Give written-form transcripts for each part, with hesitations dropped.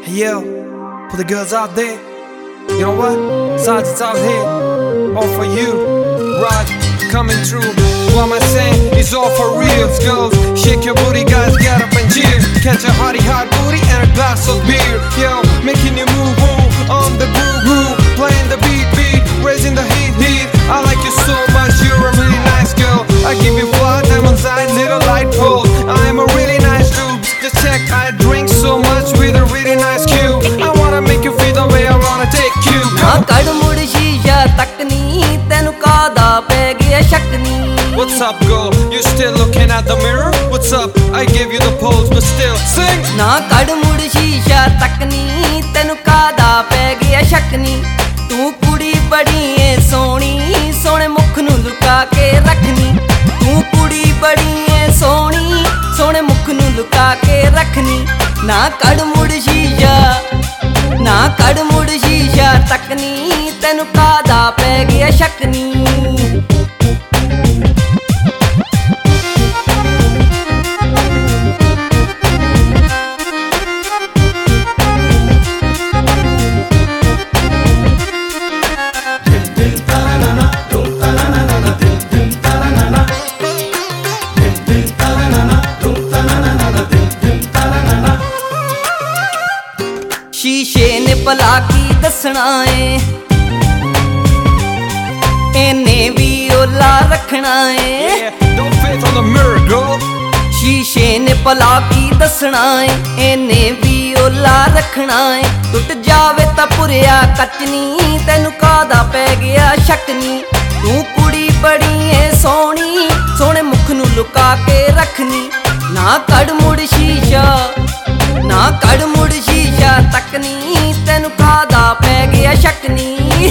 Hey yo, for the girls out there, you know what? Sergeant's out here, all for you. Raj, coming through. What am I saying? It's all for real. Girls, shake your booty, guys, get up and cheer. Catch a hottie hot booty and a glass of beer. Yo, making you move, on the groove, playing the beat, raising the heat. I like you so much, you're a really nice girl. I give you fly, diamonds eye, little light pole. I am a really nice dude. Just check, I drink so much with a really nice cue. I wanna make you feel the way I wanna take you. कड़ मुड़ शीशा तक नी तेनु कादा पै गया शक नी. What's up, girl? You still looking at the mirror? What's up? I gave you the pose, but still sing. ना कड़ मुड़ शीशा तक नी तेनु कादा पै गया शक नी. तू कुड़ी बड़ी है सोनी, सोने मुख नू लुका के रखनी. तू कुड़ी बड़ी है सोनी, सोने मुख नू लुका के रखनी. ना कड़ मुड़ शीशा, ना कड़ मुड़ शीशा तक नी तेनु कादा पै गया शक नी. शीशे ने भला की दसना है, इन्ने भी ओला रखना है. Don't faith on the mirror, girl. शीशे ने भला की दसना है, इन्ने भी ओला रखना है. टुट जावे तां पुरिया कचनी तेनु कादा पै गया शक नी. तू कुड़ी बड़ी है सोनी, सोने मुख नू लुका के रखनी. ना कड़ मुड़ शीशा, ना कड़ मुड़ शीशा तक नी तेनु कादा पै गया शक नी.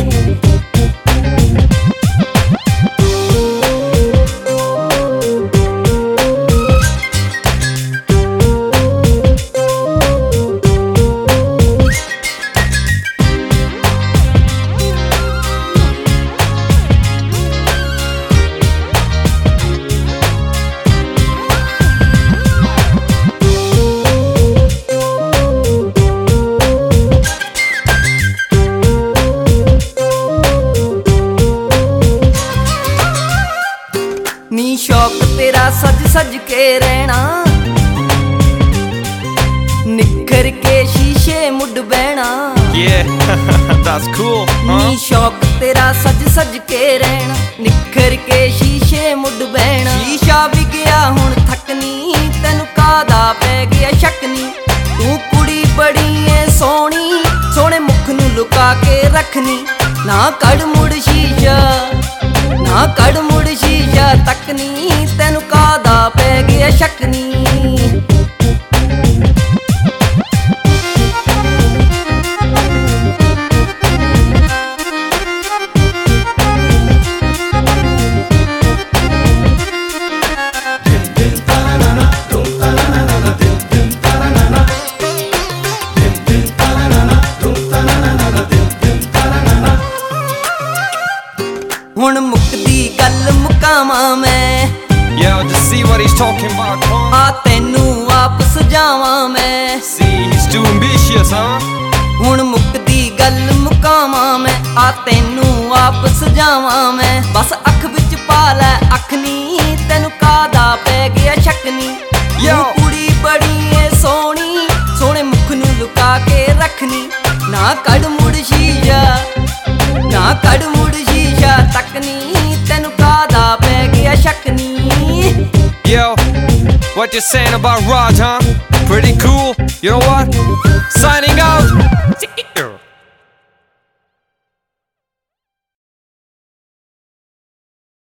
नी शौक तेरा सज सज के रहना, निखर के शीशे मुड बहना. Yeah, that's cool, huh? नी शौक तेरा सज सज के रहना, निखर के शीशे मुड बहना. शीशा भी गया हुण थकनी तेनु कादा पै गया शक नी. तू कुड़ी बड़ी है सोनी, सोने मुख नू लुका के रखनी. ना कड़ मुड़ शीशा, ना कड़ मुड़ शीशा तक नी तेनु कादा पै गया शक नी. हुण मुकदी गल मुकावां मैं, Yeah, just see what he's talking about, huh? आ तेनू वापस जावां मैं. See, he's too ambitious, huh? हुण मुकदी गल मुकावां मैं, आ तेनू वापस जावां मैं. बस अख विच पा लै अख नी तेनु कादा पै गया शक नी. Yo. तू कुड़ी बड़ी है सोनी, सोने मुख नू लुका के रखनी. ना कड़ मुड़ शीशा, ना कड़ मुड़ शीशा तक नी तेनु कादा पै गया शक नी. Yo, what you saying about Raj, huh? Pretty cool. You know what? Signing out.